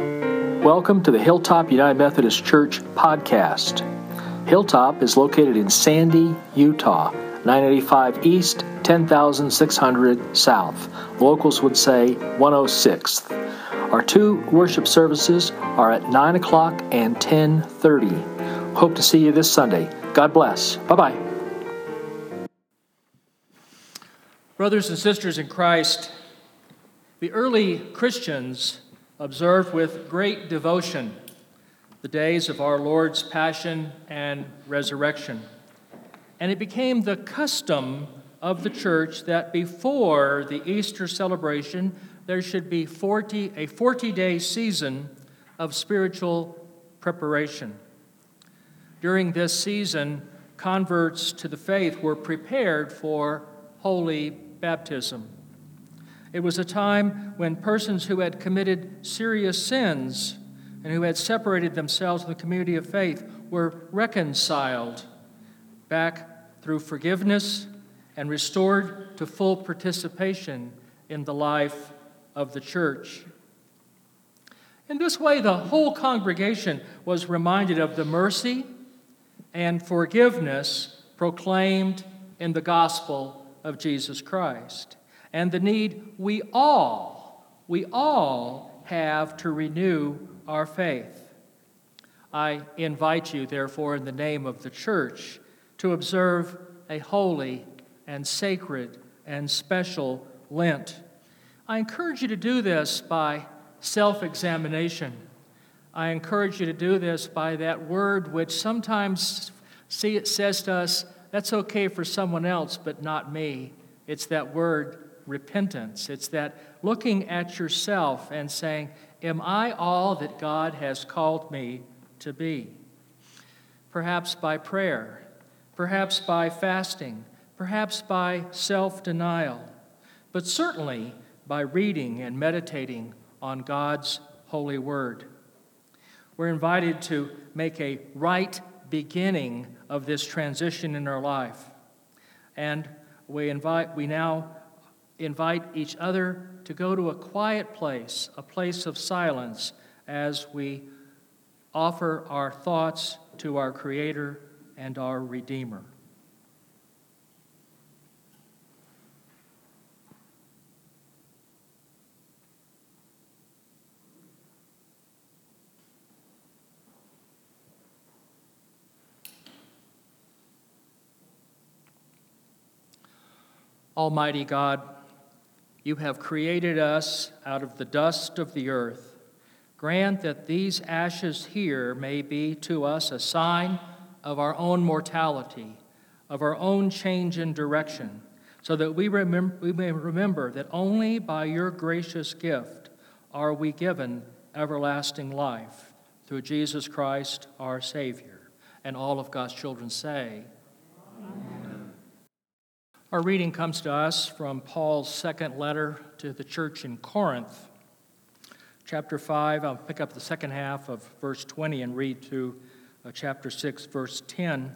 Welcome to the Hilltop United Methodist Church podcast. Hilltop is located in Sandy, Utah, 985 East, 10,600 South. Locals would say 106th. Our two worship services are at 9 o'clock and 10:30. Hope to see you this Sunday. God bless. Bye-bye. Brothers and sisters in Christ, the early Christians observed with great devotion the days of our Lord's Passion and Resurrection. And it became the custom of the church that before the Easter celebration, there should be a 40-day season of spiritual preparation. During this season, converts to the faith were prepared for holy baptism. It was a time when persons who had committed serious sins and who had separated themselves from the community of faith were reconciled back through forgiveness and restored to full participation in the life of the church. In this way, the whole congregation was reminded of the mercy and forgiveness proclaimed in the gospel of Jesus Christ, and the need we all have to renew our faith. I invite you, therefore, in the name of the church, to observe a holy and sacred and special Lent. I encourage you to do this by self-examination. I encourage you to do this by that word which sometimes it says to us, that's okay for someone else, but not me. It's that word repentance. It's that looking at yourself and saying, am I all that God has called me to be? Perhaps by prayer, perhaps by fasting, perhaps by self-denial, but certainly by reading and meditating on God's holy word. We're invited to make a right beginning of this transition in our life. And we now invite each other to go to a quiet place, a place of silence, as we offer our thoughts to our Creator and our Redeemer. Almighty God, you have created us out of the dust of the earth. Grant that these ashes here may be to us a sign of our own mortality, of our own change in direction, so that we may remember that only by your gracious gift are we given everlasting life, through Jesus Christ, our Savior. And all of God's children say, Amen. Our reading comes to us from Paul's second letter to the church in Corinth. Chapter 5, I'll pick up the second half of verse 20 and read to chapter 6, verse 10.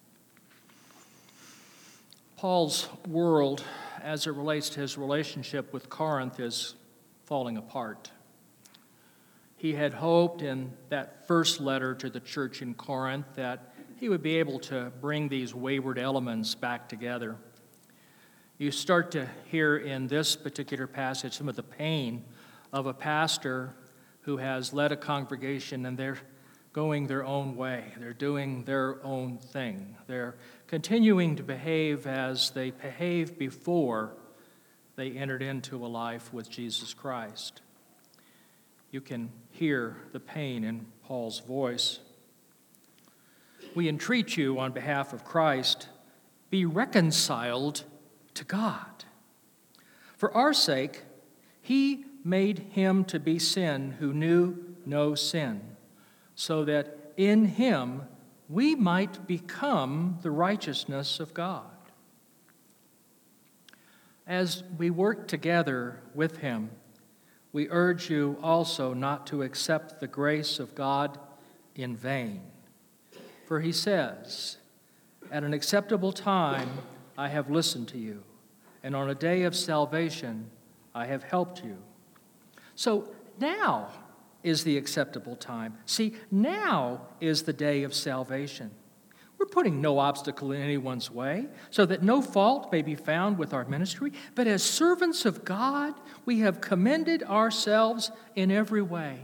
Paul's world, as it relates to his relationship with Corinth, is falling apart. He had hoped in that first letter to the church in Corinth that he would be able to bring these wayward elements back together. You start to hear in this particular passage some of the pain of a pastor who has led a congregation and they're going their own way. They're doing their own thing. They're continuing to behave as they behaved before they entered into a life with Jesus Christ. You can hear the pain in Paul's voice. We entreat you on behalf of Christ, be reconciled to God. For our sake, he made him to be sin who knew no sin, so that in him we might become the righteousness of God. As we work together with him, we urge you also not to accept the grace of God in vain. For he says, at an acceptable time I have listened to you, and on a day of salvation I have helped you. So now is the acceptable time. See, now is the day of salvation. We're putting no obstacle in anyone's way, so that no fault may be found with our ministry. But as servants of God, we have commended ourselves in every way.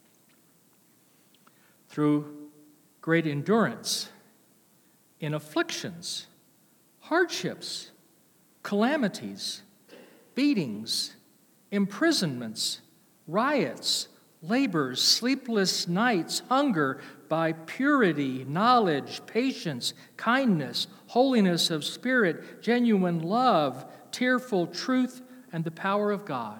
Through great endurance, in afflictions, hardships, calamities, beatings, imprisonments, riots, labors, sleepless nights, hunger, by purity, knowledge, patience, kindness, holiness of spirit, genuine love, tearful truth, and the power of God.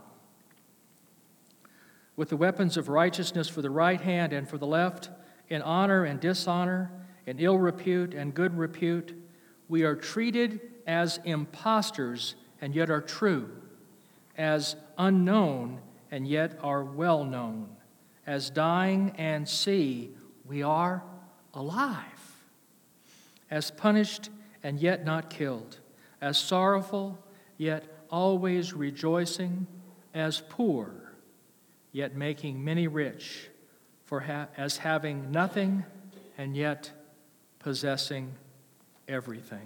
With the weapons of righteousness for the right hand and for the left, in honor and dishonor, in ill repute and good repute, we are treated as impostors and yet are true, as unknown and yet are well known, as dying and see, we are alive, as punished and yet not killed, as sorrowful yet always rejoicing, as poor yet making many rich, as having nothing and yet possessing everything.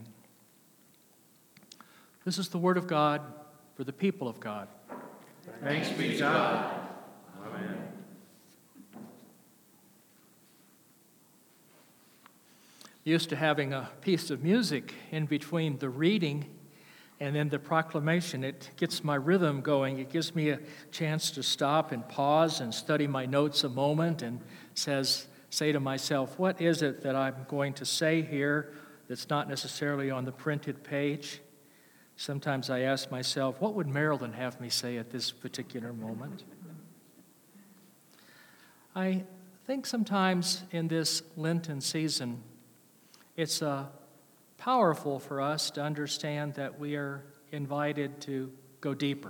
This is the word of God for the people of God. Thanks be to God. Amen. Used to having a piece of music in between the reading and then the proclamation. It gets my rhythm going. It gives me a chance to stop and pause and study my notes a moment and say to myself, what is it that I'm going to say here that's not necessarily on the printed page? Sometimes I ask myself, what would Marilyn have me say at this particular moment? I think sometimes in this Lenten season, it's powerful for us to understand that we are invited to go deeper.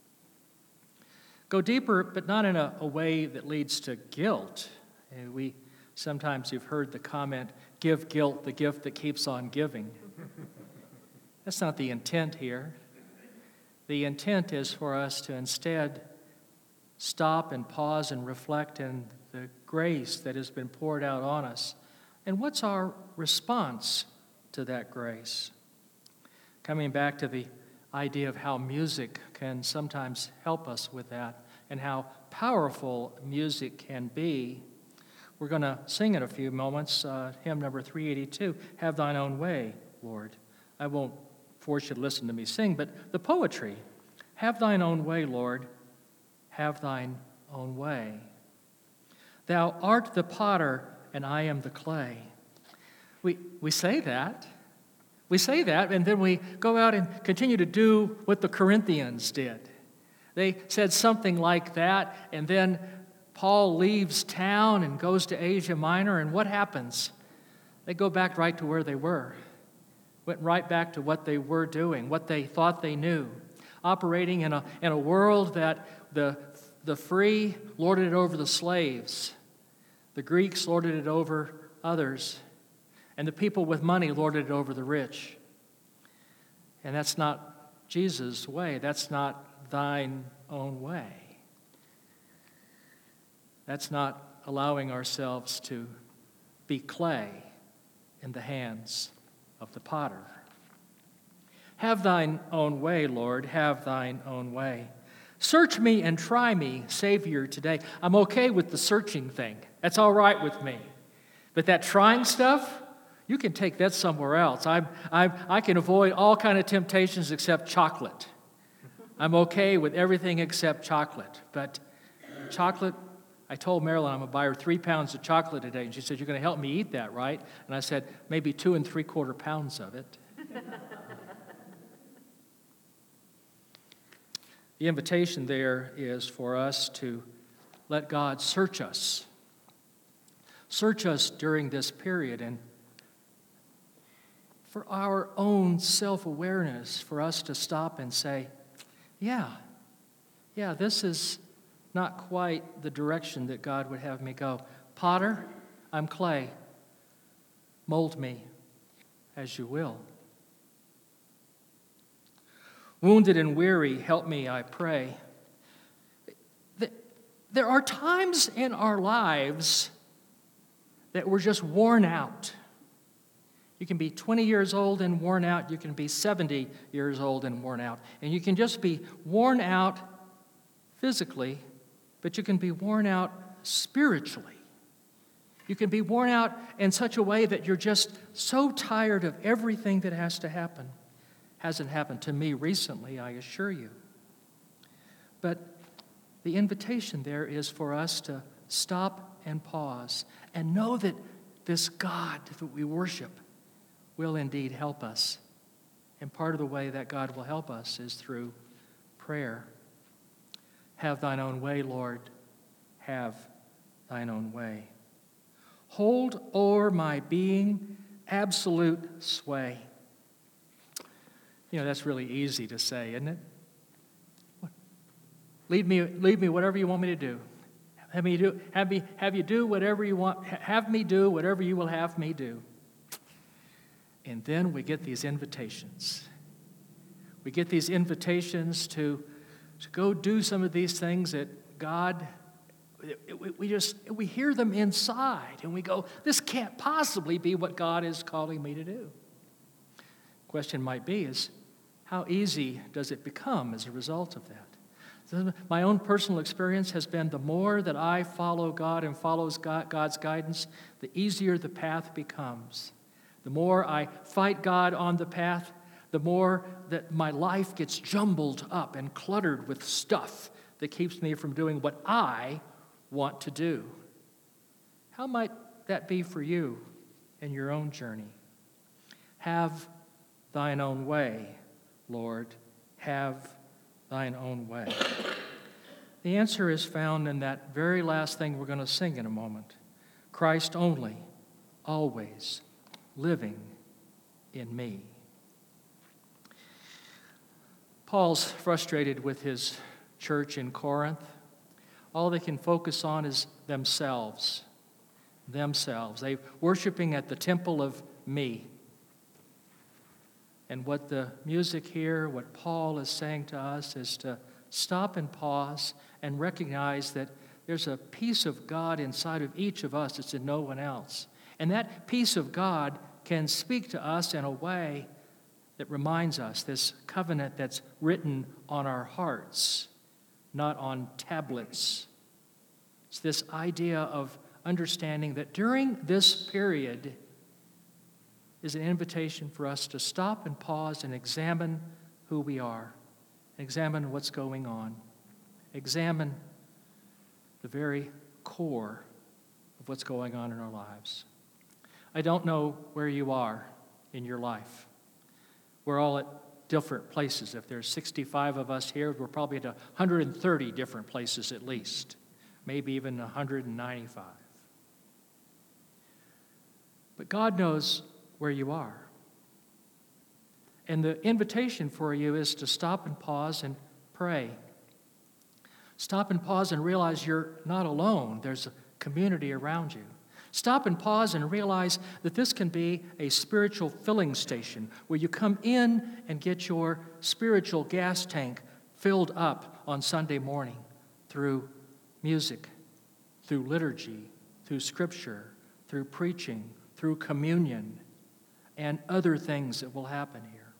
Go deeper, but not in a way that leads to guilt. Sometimes you've heard the comment, give guilt the gift that keeps on giving. That's not the intent here. The intent is for us to instead stop and pause and reflect in the grace that has been poured out on us. And what's our response to that grace? Coming back to the idea of how music can sometimes help us with that and how powerful music can be, we're going to sing in a few moments, hymn number 382, Have Thine Own Way, Lord. I won't force you to listen to me sing, but the poetry, have thine own way, Lord, have thine own way. Thou art the potter, and I am the clay. We say that. We say that, and then we go out and continue to do what the Corinthians did. They said something like that, and then Paul leaves town and goes to Asia Minor, and what happens? They go back right to where they were. Went right back to what they were doing, what they thought they knew, operating in a world that the free lorded it over the slaves, the Greeks lorded it over others, and the people with money lorded it over the rich. And that's not Jesus' way. That's not thine own way. That's not allowing ourselves to be clay in the hands of the potter. Have thine own way, Lord, have thine own way. Search me and try me, Savior, today. I'm okay with the searching thing. That's all right with me. But that trying stuff, you can take that somewhere else. I can avoid all kind of temptations except chocolate. I'm okay with everything except chocolate. But chocolate, I told Marilyn I'm going to buy her 3 pounds of chocolate today, and she said, you're going to help me eat that, right? And I said, maybe 2 3/4 pounds of it. The invitation there is for us to let God search us. Search us during this period, and for our own self-awareness, for us to stop and say, yeah, this is not quite the direction that God would have me go. Potter, I'm clay. Mold me as you will. Wounded and weary, help me, I pray. There are times in our lives that we're just worn out. You can be 20 years old and worn out. You can be 70 years old and worn out. And you can just be worn out physically, but you can be worn out spiritually. You can be worn out in such a way that you're just so tired of everything that has to happen. Hasn't happened to me recently, I assure you. But the invitation there is for us to stop and pause and know that this God that we worship will indeed help us. And part of the way that God will help us is through prayer. Have thine own way, Lord. Have thine own way. Hold o'er my being absolute sway. You know, that's really easy to say, isn't it? Lead me whatever you want me to do. Have you do whatever you want. Have me do whatever you will have me do. And then we get these invitations. We get these invitations to go do some of these things that God, we hear them inside and we go, this can't possibly be what God is calling me to do. Question might be is, how easy does it become as a result of that? My own personal experience has been the more that I follow God and follows God's guidance, the easier the path becomes. The more I fight God on the path, the more that my life gets jumbled up and cluttered with stuff that keeps me from doing what I want to do. How might that be for you in your own journey? Have thine own way, Lord. Have thine own way. The answer is found in that very last thing we're going to sing in a moment. Christ only, always, living in me. Paul's frustrated with his church in Corinth. All they can focus on is themselves. They're worshiping at the temple of me. And what the music here, what Paul is saying to us is to stop and pause and recognize that there's a piece of God inside of each of us that's in no one else. And that piece of God can speak to us in a way that reminds us, this covenant that's written on our hearts, not on tablets. It's this idea of understanding that during this period is an invitation for us to stop and pause and examine who we are, examine what's going on, examine the very core of what's going on in our lives. I don't know where you are in your life. We're all at different places. If there's 65 of us here, we're probably at 130 different places at least, maybe even 195. But God knows where you are. And the invitation for you is to stop and pause and pray. Stop and pause and realize you're not alone. There's a community around you. Stop and pause and realize that this can be a spiritual filling station where you come in and get your spiritual gas tank filled up on Sunday morning through music, through liturgy, through scripture, through preaching, through communion, and other things that will happen here.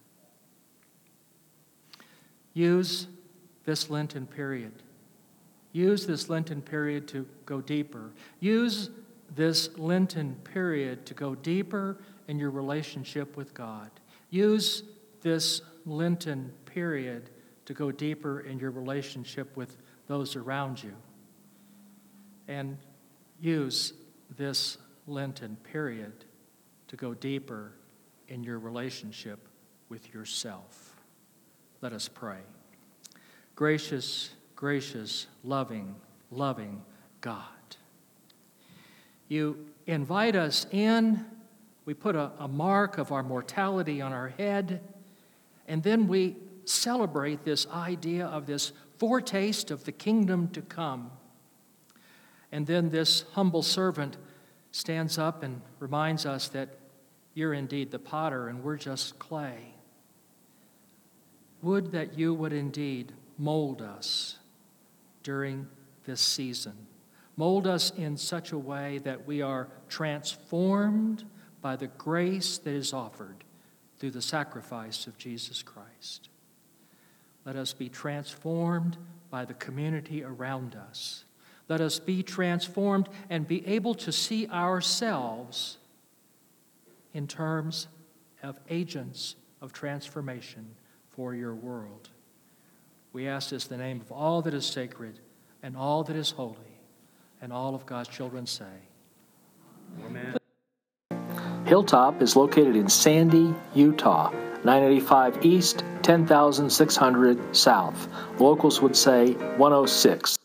Use this Lenten period. Use this Lenten period to go deeper. Use this Lenten period to go deeper in your relationship with God. Use this Lenten period to go deeper in your relationship with those around you. And use this Lenten period to go deeper in your relationship with yourself. Let us pray. Gracious, gracious, loving, loving God. You invite us in, we put a mark of our mortality on our head, and then we celebrate this idea of this foretaste of the kingdom to come. And then this humble servant stands up and reminds us that you're indeed the potter and we're just clay. Would that you would indeed mold us during this season. Mold us in such a way that we are transformed by the grace that is offered through the sacrifice of Jesus Christ. Let us be transformed by the community around us. Let us be transformed and be able to see ourselves in terms of agents of transformation for your world. We ask this in the name of all that is sacred and all that is holy, and all of God's children say, Amen. Hilltop is located in Sandy, Utah, 985 East, 10,600 South. Locals would say 106.